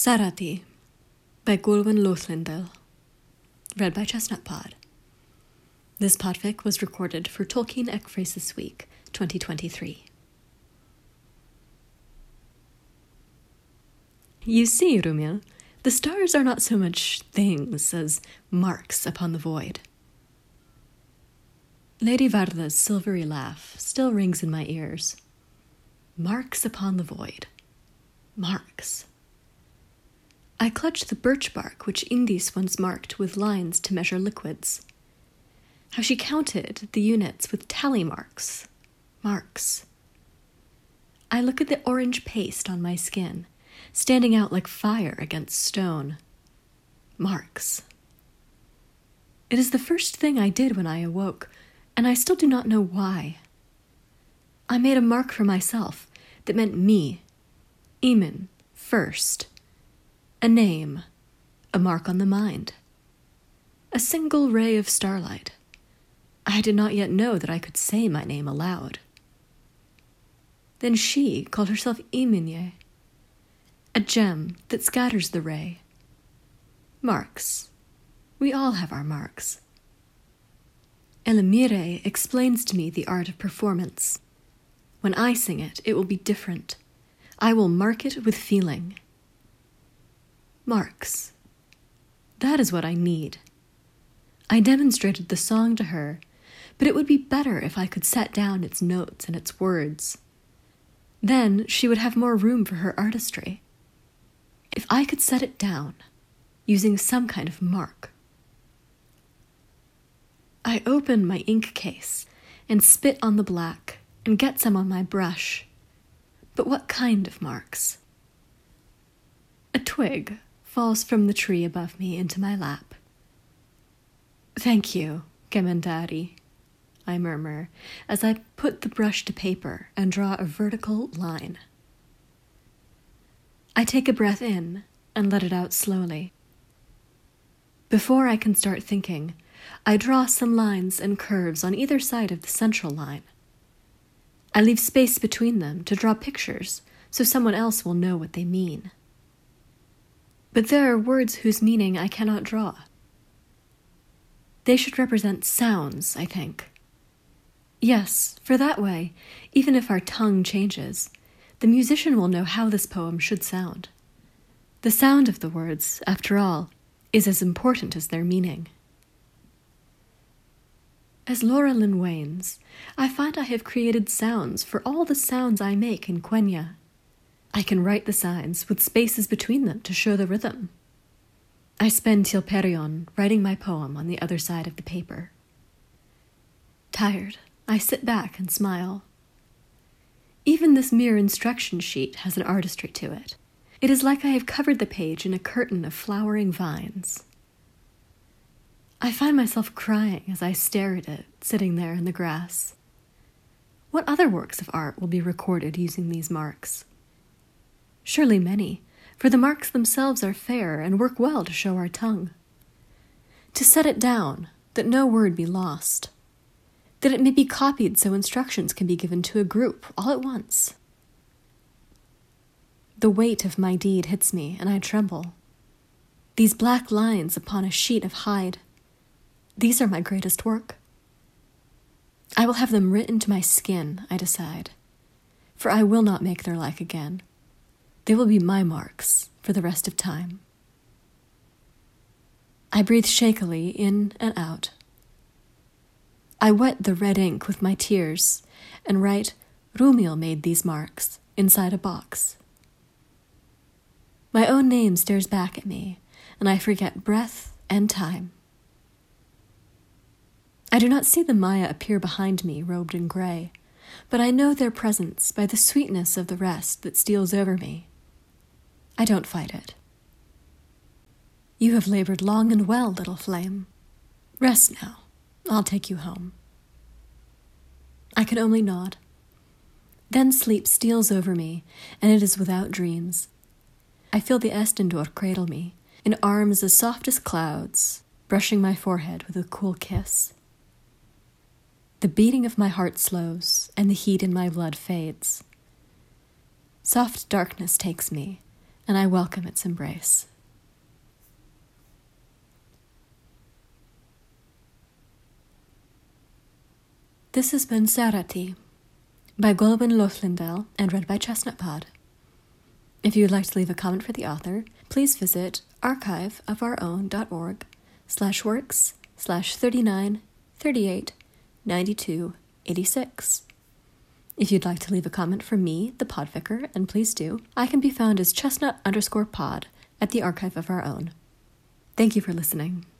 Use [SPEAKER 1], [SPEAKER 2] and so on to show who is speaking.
[SPEAKER 1] Sarati by Gulwyn Lothlindale. Read by Chestnut Pod. This podfic was recorded for Tolkien Ekphrasis Week 2023. You see, Rúmiel, the stars are not so much things as marks upon the void. Lady Varda's silvery laugh still rings in my ears. Marks upon the void. Marks. I clutch the birch bark which Indis once marked with lines to measure liquids. How she counted the units with tally marks. Marks. I look at the orange paste on my skin, standing out like fire against stone. Marks. It is the first thing I did when I awoke, and I still do not know why. I made a mark for myself that meant me, Eamon, first. A name, a mark on the mind. A single ray of starlight. I did not yet know that I could say my name aloud. Then she called herself Eminye, a gem that scatters the ray. Marks. We all have our marks. Elamire explains to me the art of performance. When I sing it, it will be different. I will mark it with feeling. Marks. That is what I need. I demonstrated the song to her, but it would be better if I could set down its notes and its words. Then she would have more room for her artistry. If I could set it down, using some kind of mark. I open my ink case and spit on the black and get some on my brush. But what kind of marks? A twig falls from the tree above me into my lap. Thank you, Gemendari, I murmur as I put the brush to paper and draw a vertical line. I take a breath in and let it out slowly. Before I can start thinking, I draw some lines and curves on either side of the central line. I leave space between them to draw pictures so someone else will know what they mean. But there are words whose meaning I cannot draw. They should represent sounds, I think. Yes, for that way, even if our tongue changes, the musician will know how this poem should sound. The sound of the words, after all, is as important as their meaning. As Laurelin wanes, I find I have created sounds for all the sounds I make in Quenya. I can write the signs with spaces between them to show the rhythm. I spend Tilperion writing my poem on the other side of the paper. Tired, I sit back and smile. Even this mere instruction sheet has an artistry to it. It is like I have covered the page in a curtain of flowering vines. I find myself crying as I stare at it, sitting there in the grass. What other works of art will be recorded using these marks? Surely many, for the marks themselves are fair and work well to show our tongue. To set it down, that no word be lost. That it may be copied so instructions can be given to a group all at once. The weight of my deed hits me, and I tremble. These black lines upon a sheet of hide, these are my greatest work. I will have them written to my skin, I decide, for I will not make their like again. They will be my marks for the rest of time. I breathe shakily in and out. I wet the red ink with my tears and write, Rúmiel made these marks inside a box. My own name stares back at me, and I forget breath and time. I do not see the Maya appear behind me, robed in gray, but I know their presence by the sweetness of the rest that steals over me. I don't fight it. You have labored long and well, little flame. Rest now. I'll take you home. I can only nod. Then sleep steals over me, and it is without dreams. I feel the Estendor cradle me, in arms as soft as clouds, brushing my forehead with a cool kiss. The beating of my heart slows, and the heat in my blood fades. Soft darkness takes me, and I welcome its embrace. This has been Sarati by Golwyn Lothlindale and read by Chestnut Pod. If you would like to leave a comment for the author, please visit archiveofourown.org/works/39389286. If you'd like to leave a comment for me, the Podvicar, and please do, I can be found as chestnut_pod at the Archive of Our Own. Thank you for listening.